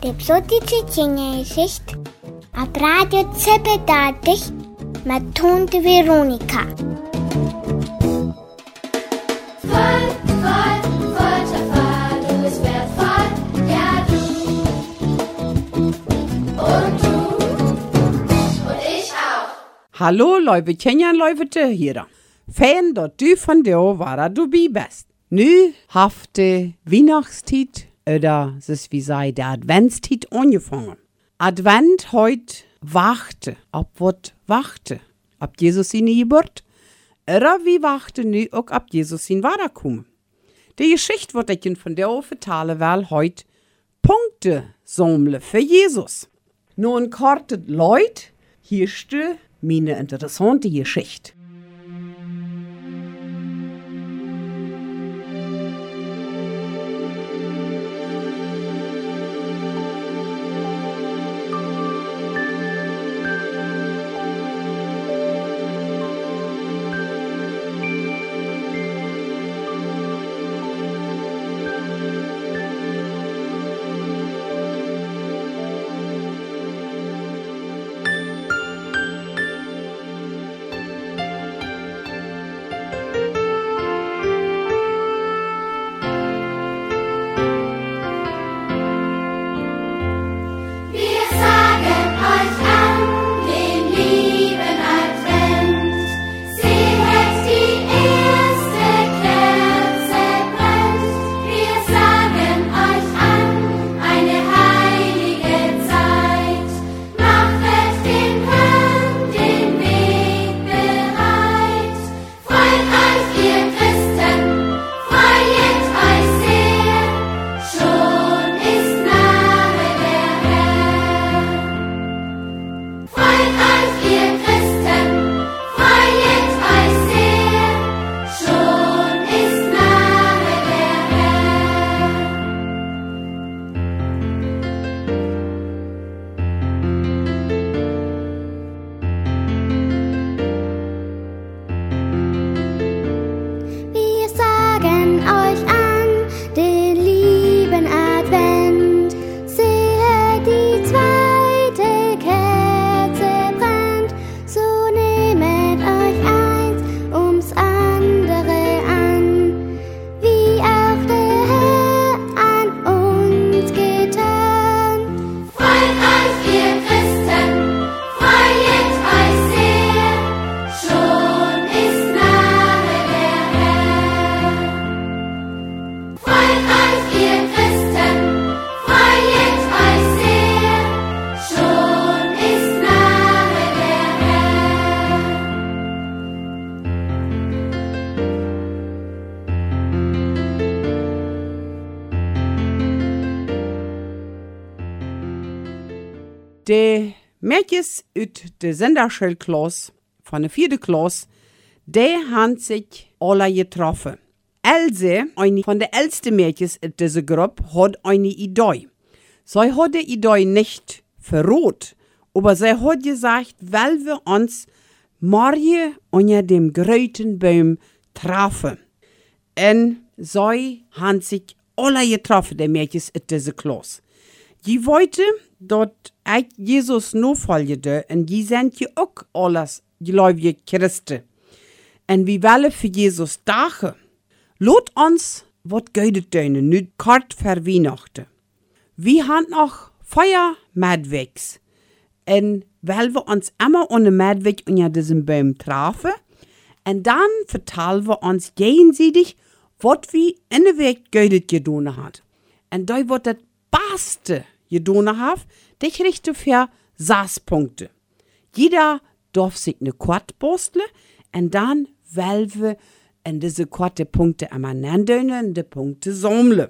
De psotische Kindergeschichte auf Radio Zippedatig mit Tante Veronika. Hallo, Leute, Kenjan, Leute, hier. Fan, dort du von dir, war du bist. Nu hafte Weihnachtstiet, oder es wie sei der Adventstiet angefangen. Advent heut wachte, ob wat wachte, ob Jesus in die Geburt, oder wie wachte nu auch ob Jesus in Wiederkommen. Die Geschichte wird ich von der vertalen, weil heut Punkte sammeln für Jesus. Nun kortet Leute, hier steht meine interessante Geschichte. De Mädjes uit de Senderschildklasse von der 4. Klasse, die haben sich alle getroffen. Else, eine von den ältesten Mädchen in dieser Gruppe, hat eine Idee. Sie hat die Idee nicht verrot, aber sie hat gesagt, weil wir uns morgen unter dem grünen Baum treffen. Und sie haben sich alle getroffen, die Mädchen in dieser Klasse. Die wollten dort Jesus nachfolgen und die sind ja auch alles gläubige Christen. Und wir wollen für Jesus dachen. Lot uns wat geudet deinen, nu kort für Weihnachten. Wir haben noch Feuer mitwegs. Und weil wir uns immer ohne Mitweg unter diesem Baum treffen, und dann vertellen wir uns gegenseitig, was wir in der Weg geudet getan hat. Und da wird das Beste getan haben, die kriegt für 6 Punkte. Jeder darf sich eine Quart basteln und dann wollen wir in diese Quarte Punkte einmal nennen und die Punkte sammeln.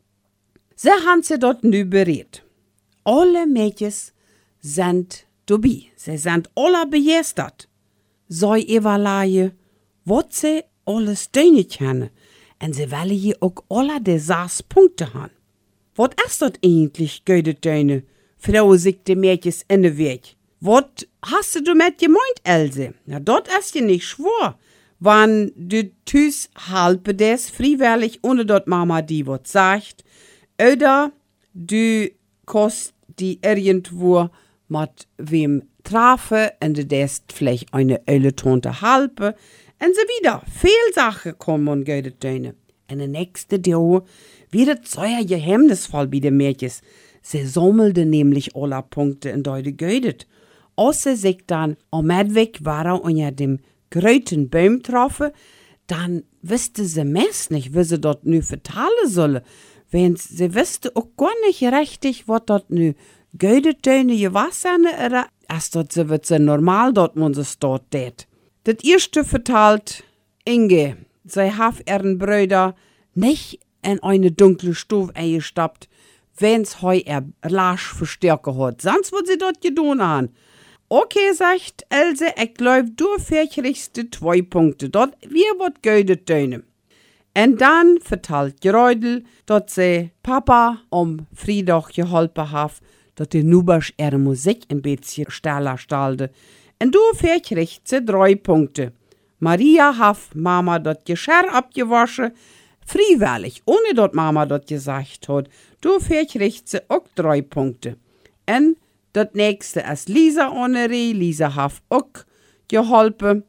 Sie haben sie dort nu berät. Alle Mädchen sind dabei. Sie sind alle begeistert. Sie evaluieren, was sie alles tun können. Und sie wollen hier auch alle die 6 Punkte haben. Was ist das eigentlich, geudet deine? Frau sich die Mädchen in den Weg. Was hast du mit gemeint, Else? Na, dort ist ja nicht schwor. Wann du tüs halbe des freiwillig, ohne dort Mama die was sagt, oder du kost die irgendwo mit wem trafe, und de dest vielleicht eine Tonte halbe, und so wieder. Viel Sachen kommen und gehen döne. Und der nächste Tag wird es sehr geheimnisvoll bei den Mädchen. Sie sammelte nämlich alle Punkte in deine Gödet. Außer sich dann am Medweg waren unter dem gröten Baum getroffen, dann wusste sie meist nicht, wie sie dort nu vertalen solle. Wenn sie wüsste auch gar nicht richtig, was dort nu Gödetöne gewassen oder als dort sie wird sie normal dort, wo sie dort tät. Das erste vertalt Inge. Sie hat ihren Brüder nicht in eine dunkle Stube eingestappt, wenn's heu lasch verstärken hat. Sonst wird sie dort getan haben. Okay, sagt Else, ich glaub, du kriegst 2 Punkte. Dort wir wird Geld tönen. Und dann vertalt Geräudel, dass sie Papa Freitag geholfen hat, dass die Nubasch ihre Musik ein bisschen stiller stallte. Und du kriegst sie 3 Punkte. Maria hat Mama dort Geschirr abgewaschen, freiwillig, ohne dass Mama dort gesagt hat. Du kriegst sie auch 3 Punkte. Und das nächste ist Lisa Honoré. Lisa hat auch geholfen.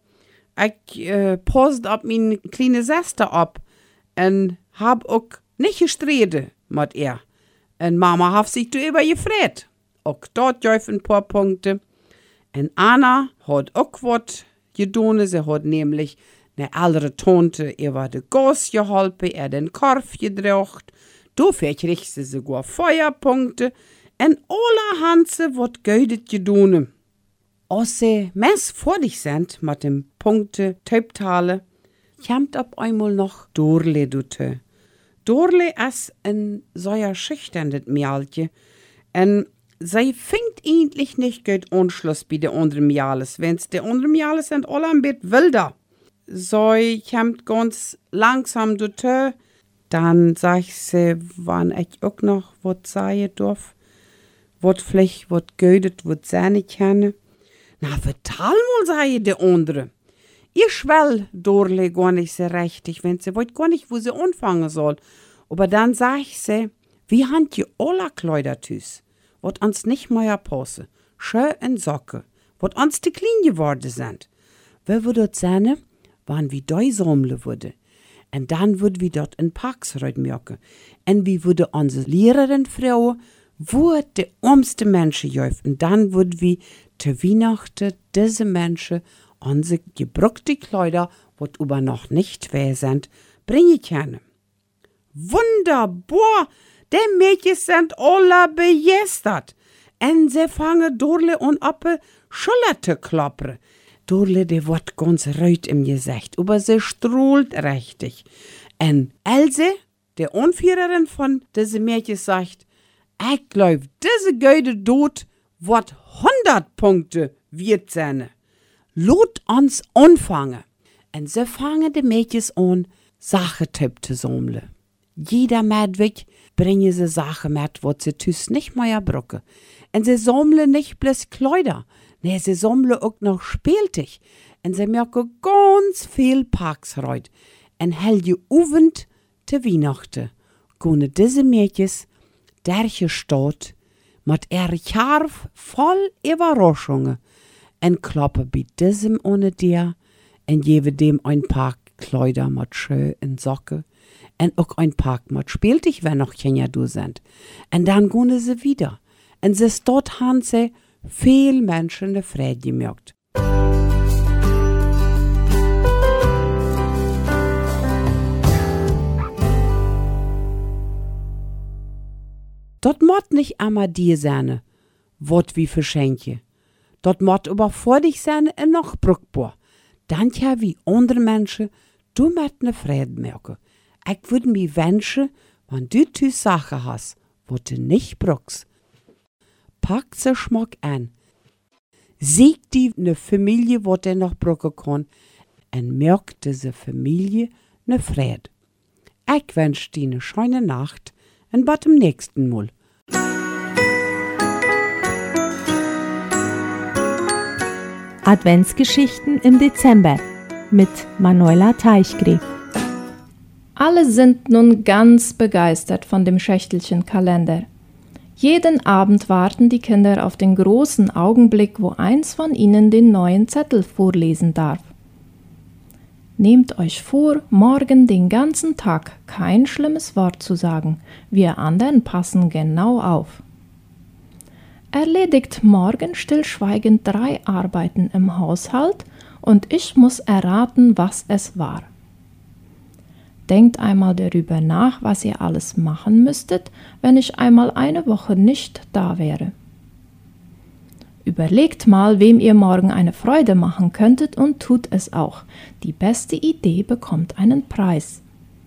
Ich post auf meine kleine Schwester ab und hab auch nicht gestritten mit ihr. Und Mama hat sich darüber gefreut. Auch dort gab ein paar Punkte. Und Anna hat auch was getan. Sie hat nämlich eine andere Tante über den Goss geholfen, den Korf gedracht. Dafür kriegt sie sogar Feuerpunkte. Und alle Hanse wird Geld getan. Als sie mess fertig sind mit dem Punkte Töptale, kommt ab einmal noch Dorle dute. Dorle ist ein sehr schüchternes Mädchen. Und sie fängt eigentlich nicht gut Anschluss bei den anderen Mädels. Wenn's die anderen Mädels sind alle ein bisschen wilder. Sie kommt ganz langsam dute. Dann sag sie, wann ich auch noch was sagen darf. Wat vielleicht, wat gödet, wat seine kenne. Na, vertal mal, sei der andere. Ihr schwell Dorle gar nicht so richtig, wenn sie wollt gar nicht, wo sie anfangen soll. Aber dann sag ich sie, wie hand ihr alle Kleider tüs, wat uns nicht mehr passen, schön und Socke, wat uns die klein geworden sind. Wer würde dort sein, wann wie doi sammeln würde. Und dann würde wir dort in Parks reitmerken. Und wie würde unsere Lehrerin Frau wo die armste Menschen jäuft. Und dann würden wir zu Weihnachten diese Menschen unsere gebrockte Kleider, was aber noch nicht weh sind, bringen können. Wunderbar! Die Mädchen sind alle begeistert. Und sie fangen Dorle und Appe Schulter zu klappern. Dorle, die wird ganz rot im Gesicht, aber sie strahlt richtig. Und Else, die Anführerin von diesen Mädchen, sagt, ich glaub, diese Göde dort wird 100 Punkte wird sein. Lot uns anfangen. Und sie fangen die Mädchen an, Sachen zu sammeln. Jeder Medweg bringen sie Sachen mit, was sie tüs nicht mehr brauchen. Und sie sammeln nicht bloß Kleider, ne, sie sammeln auch noch Spieltisch. Und sie merken ganz viel Parks reut. Und hell Abend zu Weihnachten gehen diese Mädchen derche Stadt mit ihr Charf voll Überraschungen und klappen bei diesem ohne dir und geben dem ein paar Kleider mit Schuhe und Socken und auch ein paar mit Spieltisch, wenn noch Kinder da sind. Und dann gehen sie wieder. Und sie dort haben sie viel Menschen eine Freude gemerkt. Dort mott nicht einmal dir sein, wat wie Verschenke. Dort mott aber vor dich sein und noch brückbar. Dann ja wie andere Menschen, du mit ne Frieden merken. Ich würd mir wünschen, wenn du die Sache hast, wo du nicht brauchst. Pack sie Schmuck an. Sieg die ne Familie, wo du noch brauchen kann, und merk diese Familie ne Frieden. Ich wünsch dir ne schöne Nacht und bis zum nächsten Mal. Adventsgeschichten im Dezember mit Manuela Teichgräf. Alle sind nun ganz begeistert von dem Schächtelchen-Kalender. Jeden Abend warten die Kinder auf den großen Augenblick, wo eins von ihnen den neuen Zettel vorlesen darf. Nehmt euch vor, morgen den ganzen Tag kein schlimmes Wort zu sagen. Wir anderen passen genau auf. Erledigt morgen stillschweigend 3 Arbeiten im Haushalt und ich muss erraten, was es war. Denkt einmal darüber nach, was ihr alles machen müsstet, wenn ich einmal eine Woche nicht da wäre. Überlegt mal, wem ihr morgen eine Freude machen könntet und tut es auch. Die beste Idee bekommt einen Preis.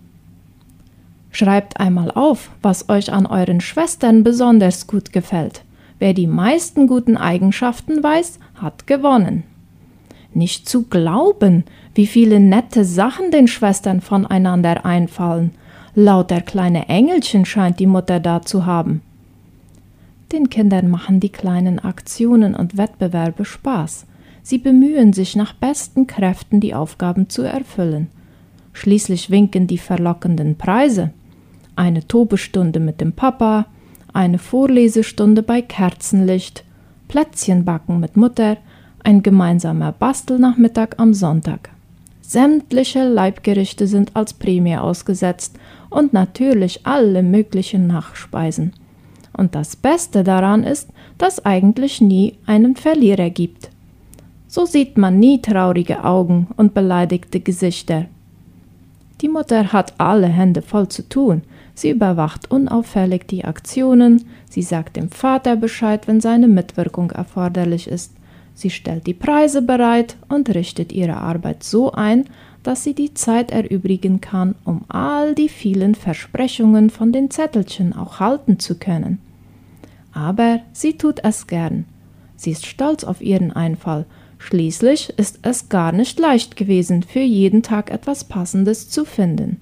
Schreibt einmal auf, was euch an euren Schwestern besonders gut gefällt. Wer die meisten guten Eigenschaften weiß, hat gewonnen. Nicht zu glauben, wie viele nette Sachen den Schwestern voneinander einfallen. Lauter kleine Engelchen scheint die Mutter da zu haben. Den Kindern machen die kleinen Aktionen und Wettbewerbe Spaß. Sie bemühen sich nach besten Kräften, die Aufgaben zu erfüllen. Schließlich winken die verlockenden Preise. Eine Tobestunde mit dem Papa, eine Vorlesestunde bei Kerzenlicht, Plätzchen backen mit Mutter, ein gemeinsamer Bastelnachmittag am Sonntag. Sämtliche Leibgerichte sind als Prämie ausgesetzt und natürlich alle möglichen Nachspeisen. Und das Beste daran ist, dass eigentlich nie einen Verlierer gibt. So sieht man nie traurige Augen und beleidigte Gesichter. Die Mutter hat alle Hände voll zu tun. Sie überwacht unauffällig die Aktionen, sie sagt dem Vater Bescheid, wenn seine Mitwirkung erforderlich ist. Sie stellt die Preise bereit und richtet ihre Arbeit so ein, dass sie die Zeit erübrigen kann, um all die vielen Versprechungen von den Zettelchen auch halten zu können. Aber sie tut es gern. Sie ist stolz auf ihren Einfall. Schließlich ist es gar nicht leicht gewesen, für jeden Tag etwas Passendes zu finden.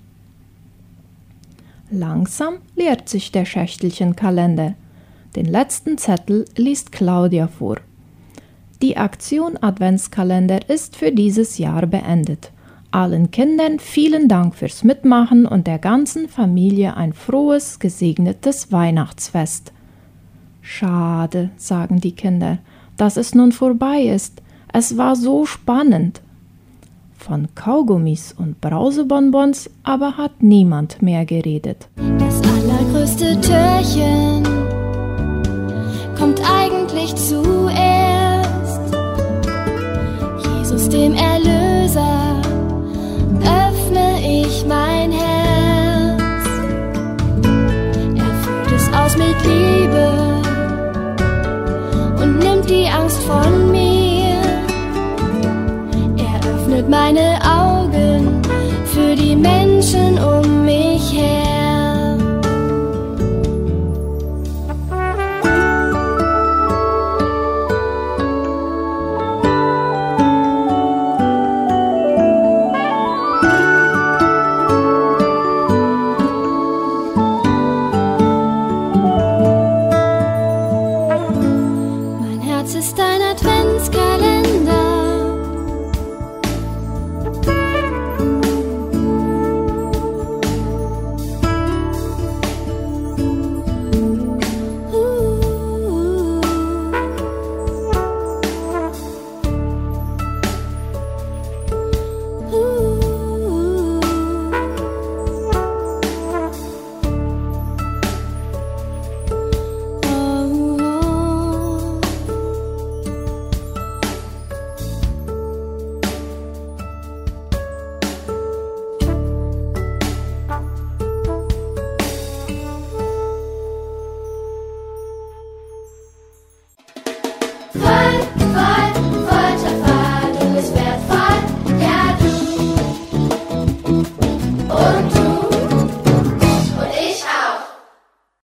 Langsam leert sich der Schächtelchenkalender. Den letzten Zettel liest Claudia vor. Die Aktion Adventskalender ist für dieses Jahr beendet. Allen Kindern vielen Dank fürs Mitmachen und der ganzen Familie ein frohes, gesegnetes Weihnachtsfest. Schade, sagen die Kinder, dass es nun vorbei ist. Es war so spannend. Von Kaugummis und Brausebonbons aber hat niemand mehr geredet. Das allergrößte Türchen kommt eigentlich zuerst. Jesus, dem Erlöser, öffne ich mein Herz. Er füllt es aus mit Liebe und nimmt die Angst von mir. Er öffnet meine Augen für die Menschen um mich.